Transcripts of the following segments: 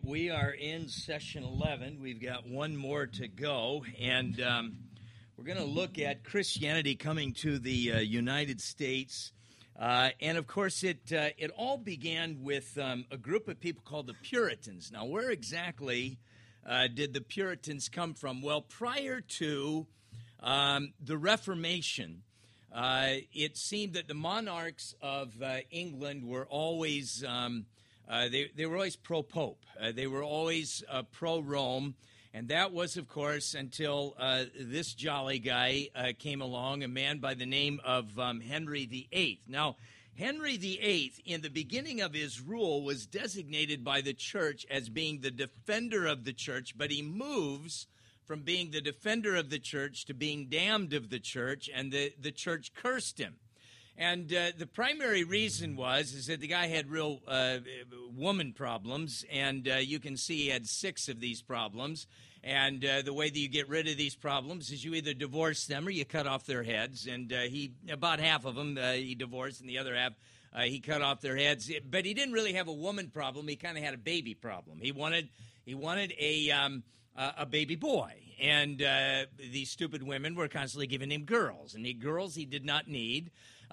we are in session 11. We've got one more to go, and we're going to look at Christianity coming to the United States. And, of course, it all began with a group of people called the Puritans. Now, where exactly did the Puritans come from? Well, prior to the Reformation, it seemed that the monarchs of England were always they were always pro-Pope. They were always pro-Rome. And that was, of course, until this jolly guy came along, a man by the name of Henry VIII. Now, Henry VIII, in the beginning of his rule, was designated by the church as being the defender of the church, but he moves from being the defender of the church to being damned of the church, and the church cursed him. And the primary reason is that the guy had real woman problems, and you can see he had 6 of these problems. And the way that you get rid of these problems is you either divorce them or you cut off their heads. And about half of them he divorced, and the other half he cut off their heads. But he didn't really have a woman problem. He kind of had a baby problem. He wanted a baby boy. And these stupid women were constantly giving him girls. And girls he did not need.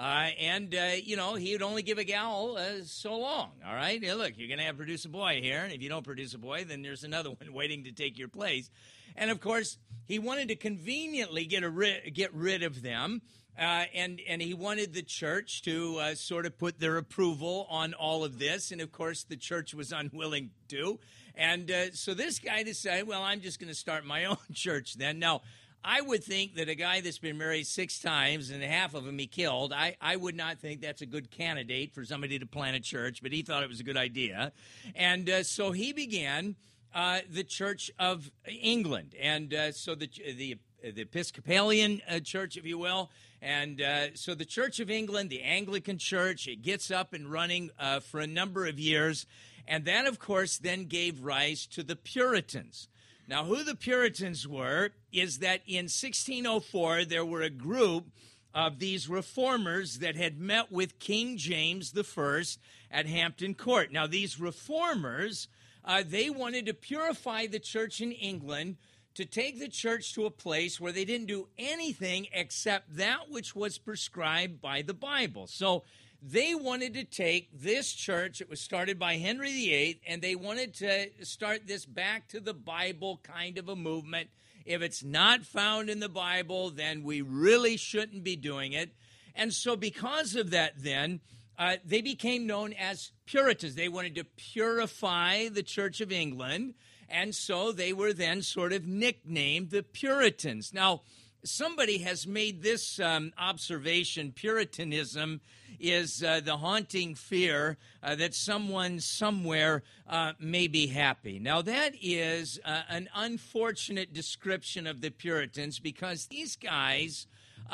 He would only give a gal so long, all right? Now, look, you're going to produce a boy here, and if you don't produce a boy, then there's another one waiting to take your place. And, of course, he wanted to conveniently get rid of them, and he wanted the church to sort of put their approval on all of this, and, of course, the church was unwilling to. And so this guy decided, well, I'm just going to start my own church then. Now, I would think that a guy that's been married 6 times and half of them he killed, I would not think that's a good candidate for somebody to plant a church, but he thought it was a good idea. And so he began the Church of England, and so the Episcopalian church, if you will. And so the Church of England, the Anglican Church, it gets up and running for a number of years. And that, of course, then gave rise to the Puritans. Now, who the Puritans were is that in 1604, there were a group of these reformers that had met with King James I at Hampton Court. Now, these reformers, they wanted to purify the church in England, to take the church to a place where they didn't do anything except that which was prescribed by the Bible. So they wanted to take this church, it was started by Henry VIII, and they wanted to start this back to the Bible kind of a movement. If it's not found in the Bible, then we really shouldn't be doing it. And so because of that then, they became known as Puritans. They wanted to purify the Church of England, and so they were then sort of nicknamed the Puritans. Now, somebody has made this observation: Puritanism is the haunting fear that someone somewhere may be happy. Now, that is an unfortunate description of the Puritans, because these guys,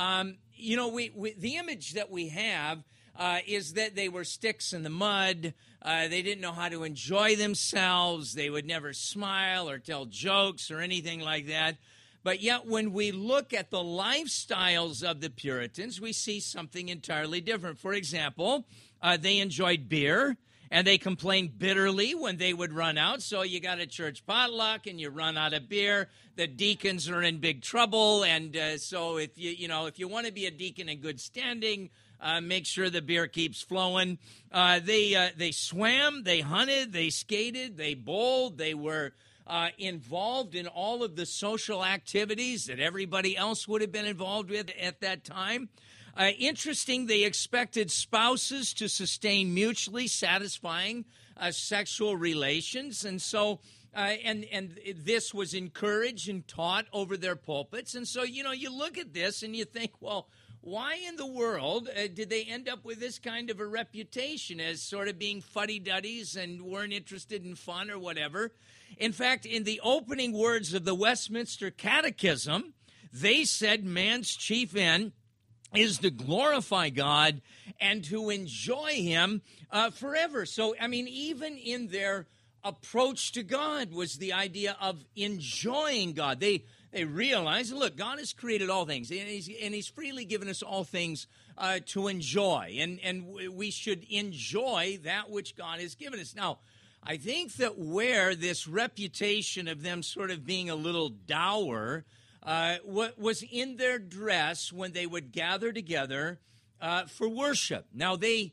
the image that we have is that they were sticks in the mud. They didn't know how to enjoy themselves. They would never smile or tell jokes or anything like that. But yet, when we look at the lifestyles of the Puritans, we see something entirely different. For example, they enjoyed beer, and they complained bitterly when they would run out. So you got a church potluck, and you run out of beer. The deacons are in big trouble, and so if you want to be a deacon in good standing, make sure the beer keeps flowing. They swam, they hunted, they skated, they bowled, they were involved in all of the social activities that everybody else would have been involved with at that time. Interesting, they expected spouses to sustain mutually satisfying sexual relations, and so and this was encouraged and taught over their pulpits. And so, you look at this and you think, well, why in the world did they end up with this kind of a reputation as sort of being fuddy-duddies and weren't interested in fun or whatever? In fact, in the opening words of the Westminster Catechism, they said man's chief end is to glorify God and to enjoy him forever. So, even in their approach to God was the idea of enjoying God. They realize, look, God has created all things, and He's freely given us all things to enjoy, and we should enjoy that which God has given us. Now, I think that where this reputation of them sort of being a little dour what was in their dress when they would gather together for worship. Now, they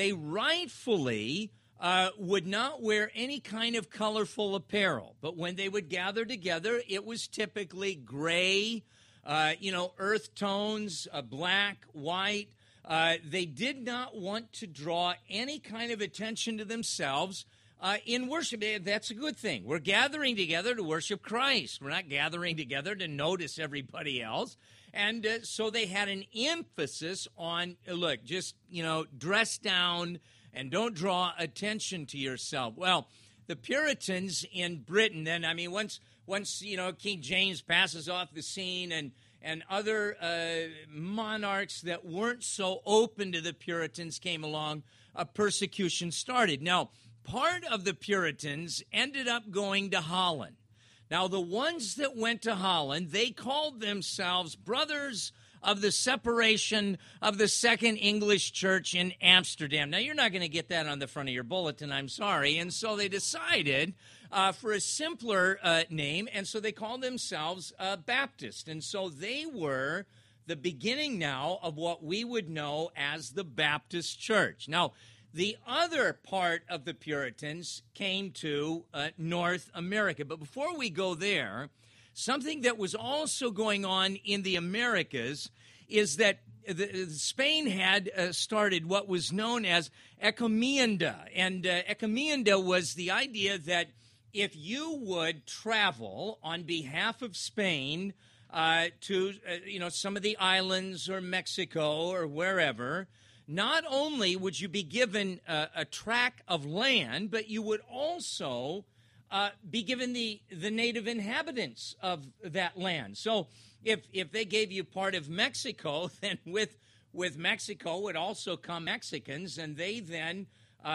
rightfully would not wear any kind of colorful apparel, but when they would gather together, it was typically gray, earth tones, black, white. They did not want to draw any kind of attention to themselves in worship. That's a good thing. We're gathering together to worship Christ. We're not gathering together to notice everybody else. And so they had an emphasis on, look, just, dress down and don't draw attention to yourself. Well, the Puritans in Britain then, once King James passes off the scene and other monarchs that weren't so open to the Puritans came along, a persecution started. Now, part of the Puritans ended up going to Holland. Now, the ones that went to Holland, they called themselves Brothers of the Separation of the Second English Church in Amsterdam. Now, you're not going to get that on the front of your bulletin, I'm sorry. And so they decided for a simpler name, and so they called themselves Baptist. And so they were the beginning now of what we would know as the Baptist Church. Now, the other part of the Puritans came to North America. But before we go there, something that was also going on in the Americas is that Spain had started what was known as encomienda. And encomienda was the idea that if you would travel on behalf of Spain to some of the islands or Mexico or wherever, not only would you be given a tract of land, but you would also be given the native inhabitants of that land. So if they gave you part of Mexico, then with Mexico would also come Mexicans, and they then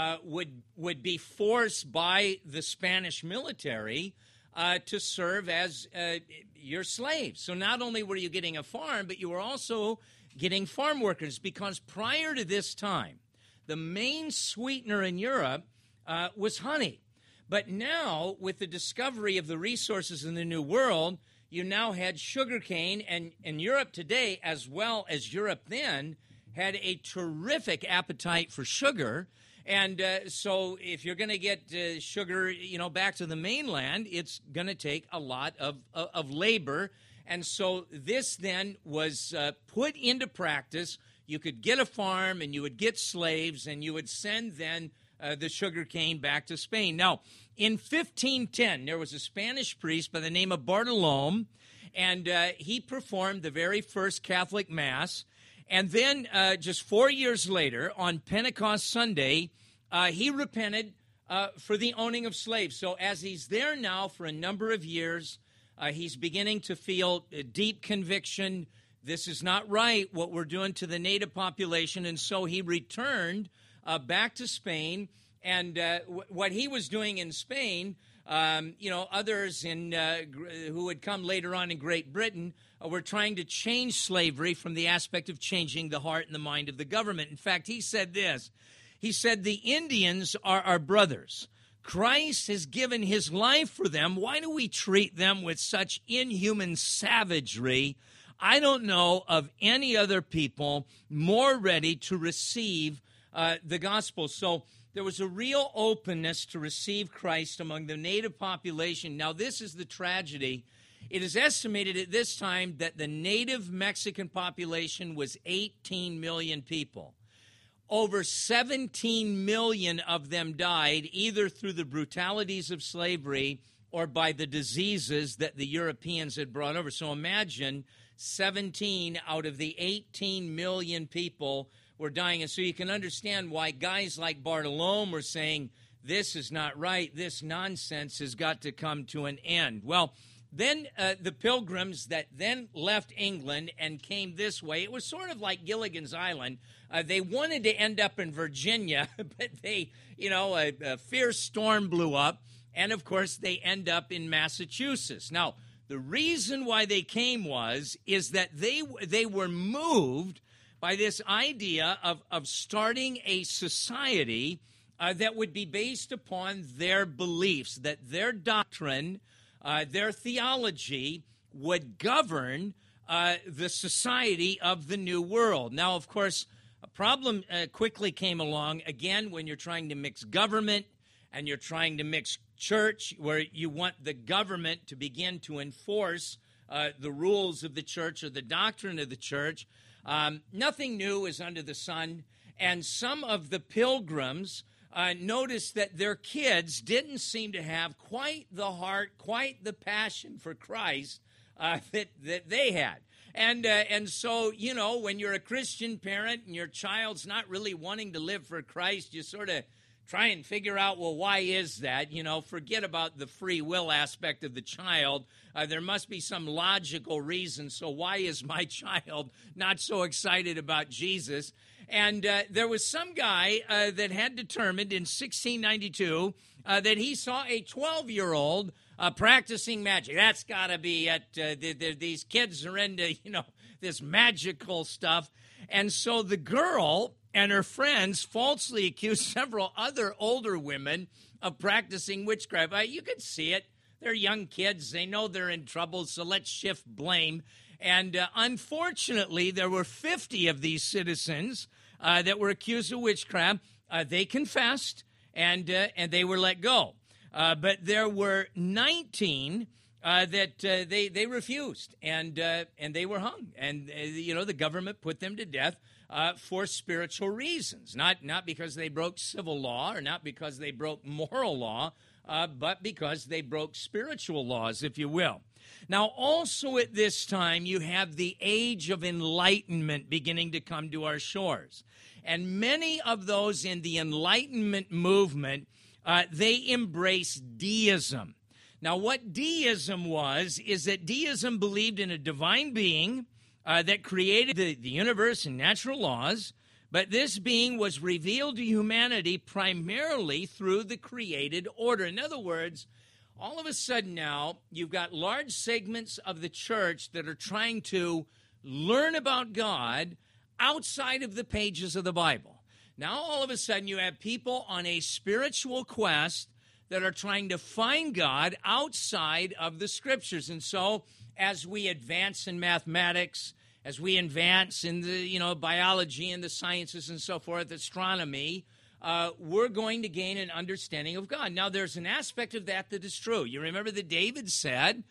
would be forced by the Spanish military to serve as your slaves. So not only were you getting a farm, but you were also getting farm workers, because prior to this time, the main sweetener in Europe was honey. But now, with the discovery of the resources in the New World, you now had sugarcane, and Europe today, as well as Europe then, had a terrific appetite for sugar. And so if you're going to get sugar, back to the mainland, it's going to take a lot of labor. And so this then was put into practice. You could get a farm, and you would get slaves, and you would send then the sugar cane back to Spain. Now, in 1510, there was a Spanish priest by the name of Bartolome, and he performed the very first Catholic Mass. And then just 4 years later, on Pentecost Sunday, he repented for the owning of slaves. So as he's there now for a number of years, he's beginning to feel a deep conviction. This is not right, what we're doing to the native population. And so he returned back to Spain. And what he was doing in Spain, others who had come later on in Great Britain were trying to change slavery from the aspect of changing the heart and the mind of the government. In fact, he said this. He said, the Indians are our brothers. Christ has given his life for them. Why do we treat them with such inhuman savagery? I don't know of any other people more ready to receive the gospel. So there was a real openness to receive Christ among the native population. Now, this is the tragedy. It is estimated at this time that the native Mexican population was 18 million people. Over 17 million of them died either through the brutalities of slavery or by the diseases that the Europeans had brought over. So imagine 17 out of the 18 million people were dying. And so you can understand why guys like Bartolome were saying, this is not right. This nonsense has got to come to an end. Well, then the Pilgrims that then left England and came this way, it was sort of like Gilligan's Island. They wanted to end up in Virginia, but a fierce storm blew up, and of course they end up in Massachusetts. Now, the reason why they came is that they were moved by this idea of starting a society that would be based upon their beliefs, that their doctrine, their theology would govern the society of the new world. Now, of course, a problem quickly came along, again, when you're trying to mix government and you're trying to mix church, where you want the government to begin to enforce the rules of the church or the doctrine of the church. Nothing new is under the sun, and some of the pilgrims noticed that their kids didn't seem to have quite the heart, quite the passion for Christ that they had. And so, you know, when you're a Christian parent and your child's not really wanting to live for Christ, you sort of try and figure out, well, why is that? You know, forget about the free will aspect of the child. There must be some logical reason. So why is my child not so excited about Jesus? And there was some guy that had determined in 1692 that he saw a 12-year-old practicing magic. That's got to be at these kids are into, you know, this magical stuff. And so the girl and her friends falsely accused several other older women of practicing witchcraft. You could see it. They're young kids. They know they're in trouble, so let's shift blame. And unfortunately, there were 50 of these citizens that were accused of witchcraft. They confessed, and they were let go. But there were 19 that they refused, and they were hung. And, you know, the government put them to death for spiritual reasons, not because they broke civil law or not because they broke moral law, but because they broke spiritual laws, if you will. Now, also at this time, you have the age of enlightenment beginning to come to our shores. And many of those in the Enlightenment movement, they embraced deism. Now, what deism was is that deism believed in a divine being that created the universe and natural laws, but this being was revealed to humanity primarily through the created order. In other words, all of a sudden now, you've got large segments of the church that are trying to learn about God outside of the pages of the Bible. Now, all of a sudden, you have people on a spiritual quest that are trying to find God outside of the Scriptures. And so, as we advance in mathematics, as we advance in the, you know, biology and the sciences and so forth, astronomy, we're going to gain an understanding of God. Now, there's an aspect of that that is true. You remember that David said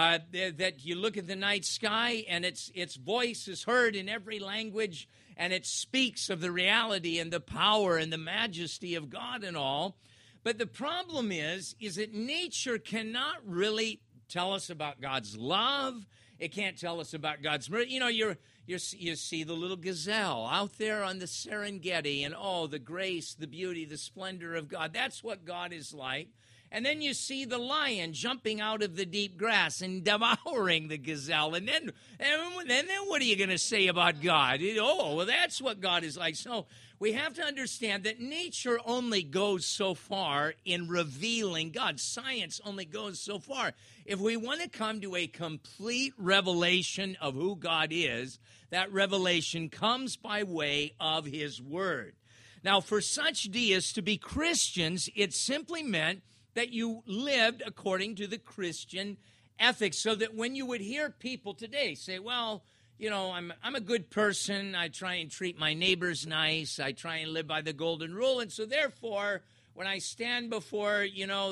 that you look at the night sky and its voice is heard in every language, and it speaks of the reality and the power and the majesty of God and all. But the problem is that nature cannot really tell us about God's love. It can't tell us about God's mercy. You know, you see the little gazelle out there on the Serengeti, and oh, the grace, the beauty, the splendor of God. That's what God is like. And then you see the lion jumping out of the deep grass and devouring the gazelle. And then what are you going to say about God? Oh, well, that's what God is like. So we have to understand that nature only goes so far in revealing God. Science only goes so far. If we want to come to a complete revelation of who God is, that revelation comes by way of His Word. Now, for such deists to be Christians, it simply meant that you lived according to the Christian ethics, so that when you would hear people today say, well, you know, I'm a good person, I try and treat my neighbors nice, I try and live by the golden rule, and so therefore, when I stand before,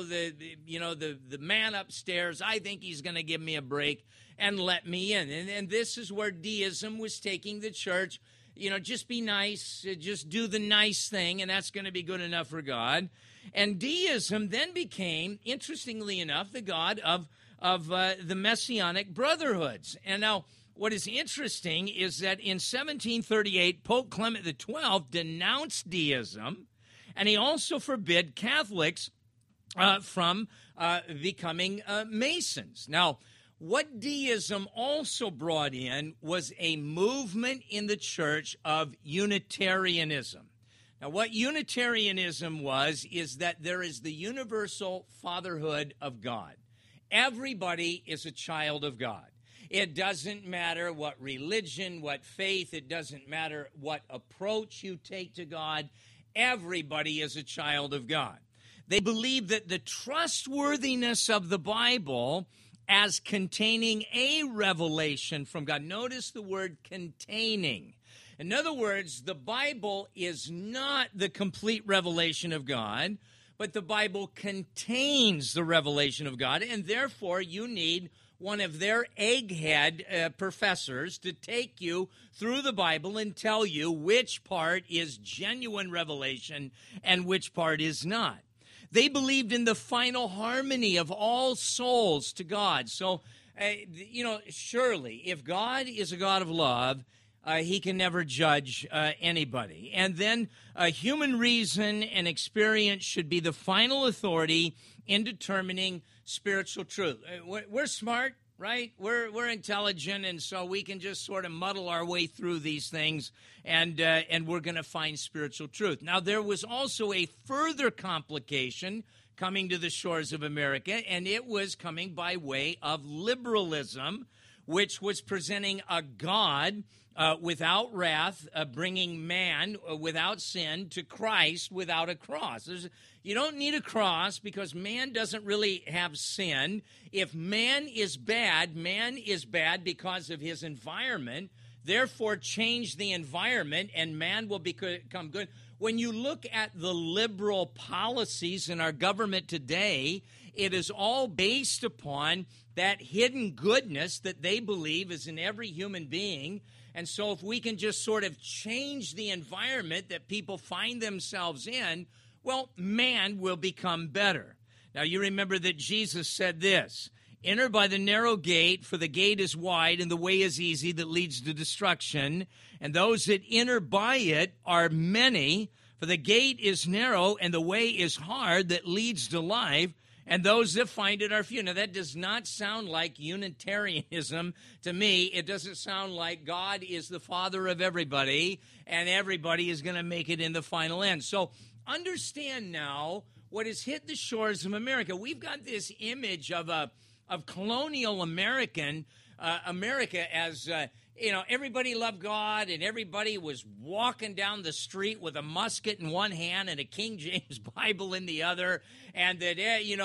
the man upstairs, I think he's going to give me a break and let me in. And this is where deism was taking the church. You know, just be nice, just do the nice thing, and that's going to be good enough for God. And deism then became, interestingly enough, the god of the Messianic brotherhoods. And now, what is interesting is that in 1738, Pope Clement XII denounced deism, and he also forbid Catholics from becoming Masons. Now, what deism also brought in was a movement in the church of Unitarianism. Now, what Unitarianism was is that there is the universal fatherhood of God. Everybody is a child of God. It doesn't matter what religion, what faith, it doesn't matter what approach you take to God. everybody is a child of God. They believe that the trustworthiness of the Bible as containing a revelation from God. Notice the word containing. In other words, the Bible is not the complete revelation of God, but the Bible contains the revelation of God, and therefore you need one of their egghead professors to take you through the Bible and tell you which part is genuine revelation and which part is not. They believed in the final harmony of all souls to God. So, surely, if God is a God of love, he can never judge anybody. And then human reason and experience should be the final authority in determining spiritual truth. We're smart, right? We're intelligent, and so we can just sort of muddle our way through these things, and we're going to find spiritual truth. Now, there was also a further complication coming to the shores of America, and it was coming by way of liberalism, which was presenting a God without wrath, bringing man without sin to Christ without a cross. You don't need a cross because man doesn't really have sin. If man is bad because of his environment. Therefore, change the environment and man will become good. When you look at the liberal policies in our government today, it is all based upon that hidden goodness that they believe is in every human being. And so if we can just sort of change the environment that people find themselves in, well, man will become better. Now, you remember that Jesus said this, "Enter by the narrow gate, for the gate is wide and the way is easy that leads to destruction. And those that enter by it are many, for the gate is narrow and the way is hard that leads to life. And those that find it are few." Now, that does not sound like Unitarianism to me. It doesn't sound like God is the father of everybody, and everybody is going to make it in the final end. So understand now what has hit the shores of America. We've got this image of colonial America as everybody loved God and everybody was walking down the street with a musket in one hand and a King James Bible in the other, and that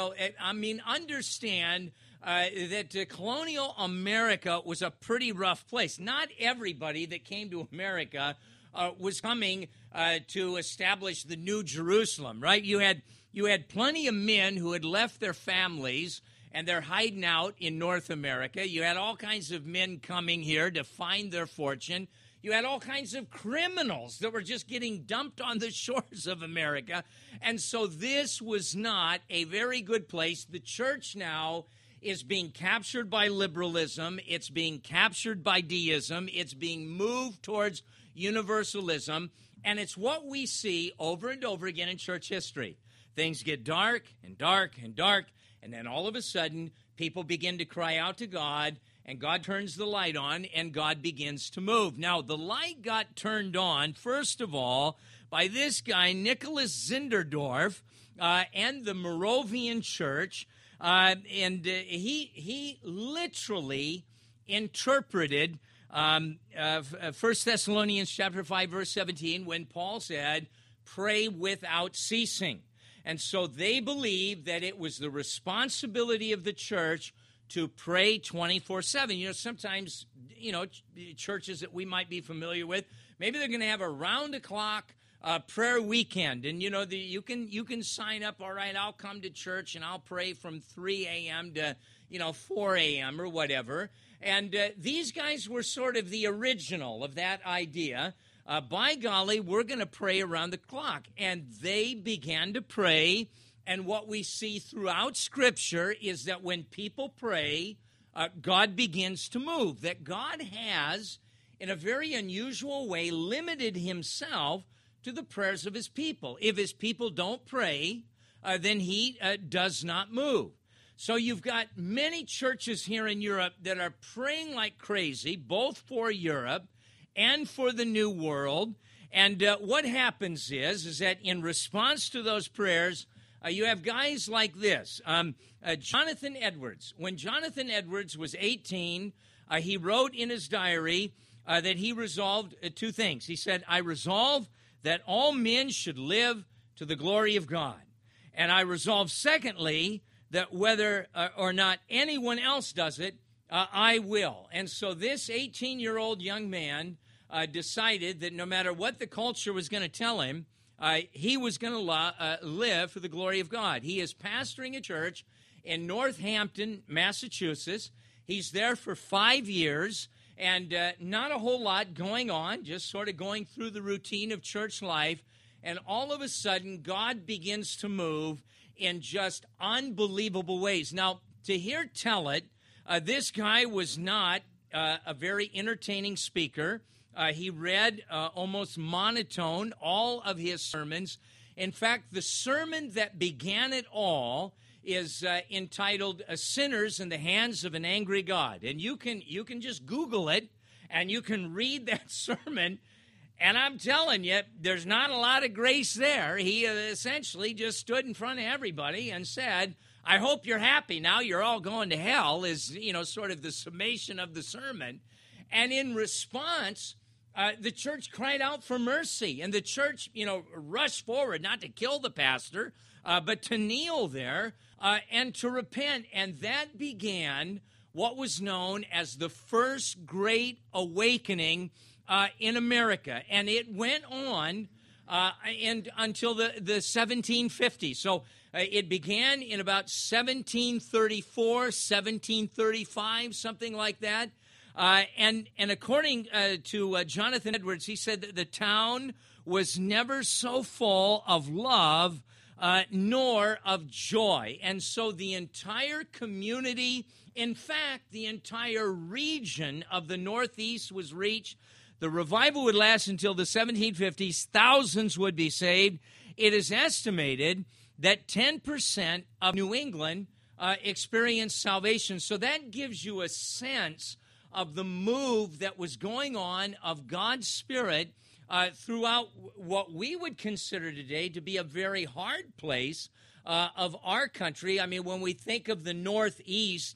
understand that colonial America was a pretty rough place. Not everybody that came to America was coming to establish the New Jerusalem, right? You had plenty of men who had left their families and they're hiding out in North America. You had all kinds of men coming here to find their fortune. You had all kinds of criminals that were just getting dumped on the shores of America. And so this was not a very good place. The church now is being captured by liberalism. It's being captured by deism. It's being moved towards universalism. And it's what we see over and over again in church history. Things get dark and dark and dark. And then all of a sudden, people begin to cry out to God, and God turns the light on, and God begins to move. Now, the light got turned on, first of all, by this guy, Nicholas Zinderdorf, and the Moravian Church, and he literally interpreted 1 Thessalonians chapter 5, verse 17, when Paul said, "Pray without ceasing." And so they believe that it was the responsibility of the church to pray 24/7. Sometimes, churches that we might be familiar with, maybe they're going to have a round-the-clock prayer weekend. And, you can sign up, all right, I'll come to church and I'll pray from 3 a.m. to, 4 a.m. or whatever. And these guys were sort of the original of that idea. By golly, we're going to pray around the clock. And they began to pray, and what we see throughout Scripture is that when people pray, God begins to move, that God has, in a very unusual way, limited himself to the prayers of his people. If his people don't pray, then he does not move. So you've got many churches here in Europe that are praying like crazy, both for Europe and for the New World. And what happens is that in response to those prayers, you have guys like this. Jonathan Edwards. When Jonathan Edwards was 18, he wrote in his diary that he resolved two things. He said, "I resolve that all men should live to the glory of God. And I resolved, secondly, that whether or not anyone else does it, I will. And so this 18-year-old young man decided that no matter what the culture was going to tell him, he was going to live for the glory of God. He is pastoring a church in Northampton, Massachusetts. He's there for 5 years, and not a whole lot going on, just sort of going through the routine of church life. And all of a sudden, God begins to move in just unbelievable ways. Now, to hear tell it, this guy was not a very entertaining speaker. He read almost monotone all of his sermons. In fact, the sermon that began it all is entitled "Sinners in the Hands of an Angry God." And you can just Google it, and you can read that sermon. And I'm telling you, there's not a lot of grace there. He essentially just stood in front of everybody and said, "I hope you're happy now. You're all going to hell," is, sort of the summation of the sermon. And in response, the church cried out for mercy. And the church, rushed forward, not to kill the pastor, but to kneel there and to repent. And that began what was known as the First Great Awakening in America. And it went on until the 1750s. So it began in about 1734, 1735, something like that. And according to Jonathan Edwards, he said that the town was never so full of love nor of joy. And so the entire community, in fact, the entire region of the Northeast was reached. The revival would last until the 1750s. Thousands would be saved. It is estimated that 10% of New England experienced salvation. So that gives you a sense of the move that was going on of God's Spirit throughout what we would consider today to be a very hard place of our country. I mean, when we think of the Northeast,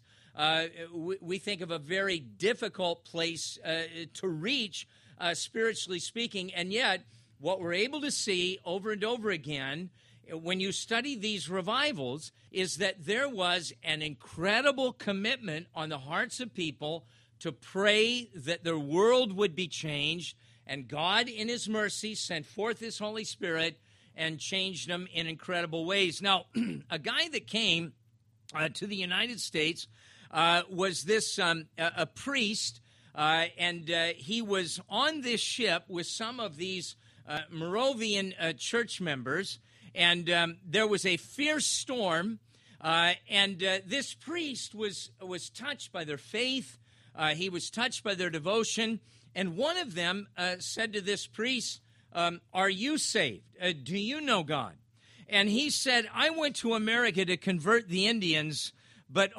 we think of a very difficult place to reach, spiritually speaking. And yet, what we're able to see over and over again when you study these revivals is that there was an incredible commitment on the hearts of people to pray that their world would be changed, and God, in His mercy, sent forth His Holy Spirit and changed them in incredible ways. Now, a guy that came to the United States was this a priest, and he was on this ship with some of these Moravian church members, and there was a fierce storm, and this priest was touched by their faith. He was touched by their devotion, and one of them said to this priest, "Are you saved? Do you know God?" And he said, "I went to America to convert the Indians, but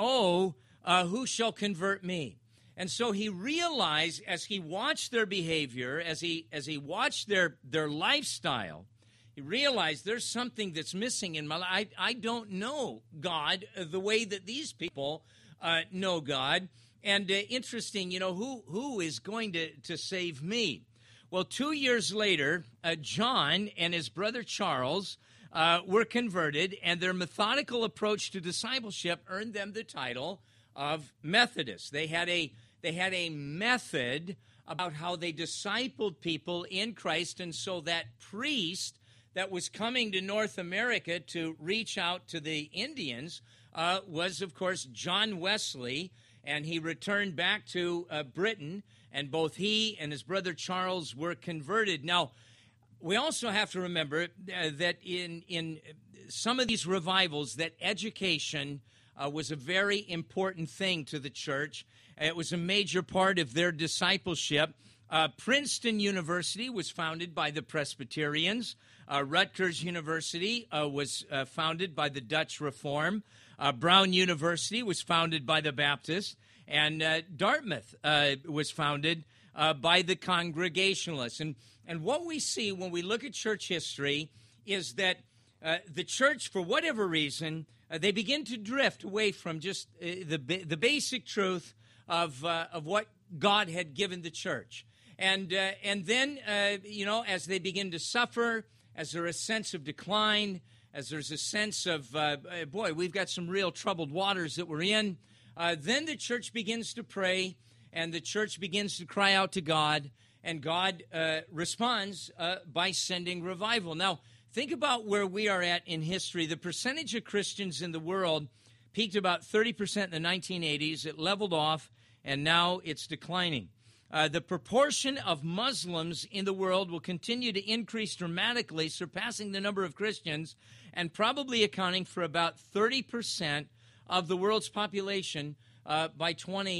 who shall convert me?" And so he realized, as he watched their behavior, as he watched their lifestyle, he realized there's something that's missing in my life. I don't know God the way that these people know God. And interesting, who is going to save me? Well, 2 years later, John and his brother Charles were converted, and their methodical approach to discipleship earned them the title of Methodists. They had a method about how they discipled people in Christ, and so that priest that was coming to North America to reach out to the Indians was, of course, John Wesley. And he returned back to Britain, and both he and his brother Charles were converted. Now, we also have to remember that in some of these revivals, that education was a very important thing to the church. It was a major part of their discipleship. Princeton University was founded by the Presbyterians. Rutgers University was founded by the Dutch Reform. Brown University was founded by the Baptists, and Dartmouth was founded by the Congregationalists. And what we see when we look at church history is that the church, for whatever reason, they begin to drift away from just the basic truth of what God had given the church. And then, as they begin to suffer, as there's a sense of decline, as there's a sense of, boy, we've got some real troubled waters that we're in, then the church begins to pray, and the church begins to cry out to God, and God responds by sending revival. Now, think about where we are at in history. The percentage of Christians in the world peaked about 30% in the 1980s. It leveled off, and now it's declining. The proportion of Muslims in the world will continue to increase dramatically, surpassing the number of Christians, and probably accounting for about 30% of the world's population by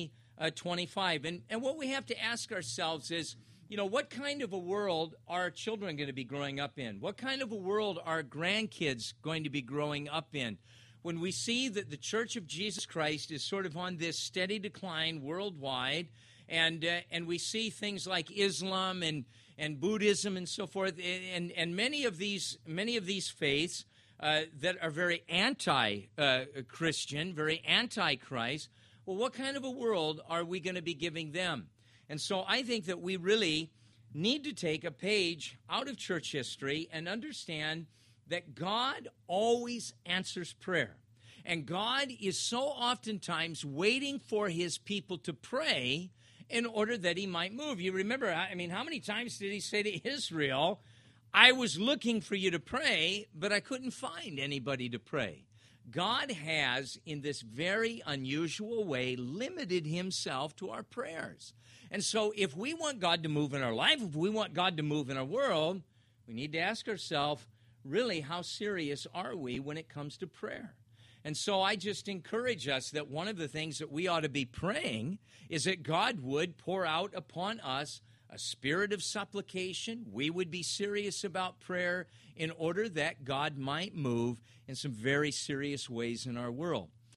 2025. And what we have to ask ourselves is, what kind of a world are our children going to be growing up in? What kind of a world are grandkids going to be growing up in? When we see that the Church of Jesus Christ is sort of on this steady decline worldwide, and we see things like Islam and Buddhism and so forth, and many of these faiths that are very anti-Christian, very anti-Christ, well, what kind of a world are we going to be giving them? And so I think that we really need to take a page out of church history and understand that God always answers prayer. And God is so oftentimes waiting for his people to pray in order that he might move. You remember, how many times did he say to Israel, I was looking for you to pray, but I couldn't find anybody to pray. God has, in this very unusual way, limited himself to our prayers. And so if we want God to move in our life, if we want God to move in our world, we need to ask ourselves, really, how serious are we when it comes to prayer? And so I just encourage us that one of the things that we ought to be praying is that God would pour out upon us a spirit of supplication. We would be serious about prayer in order that God might move in some very serious ways in our world.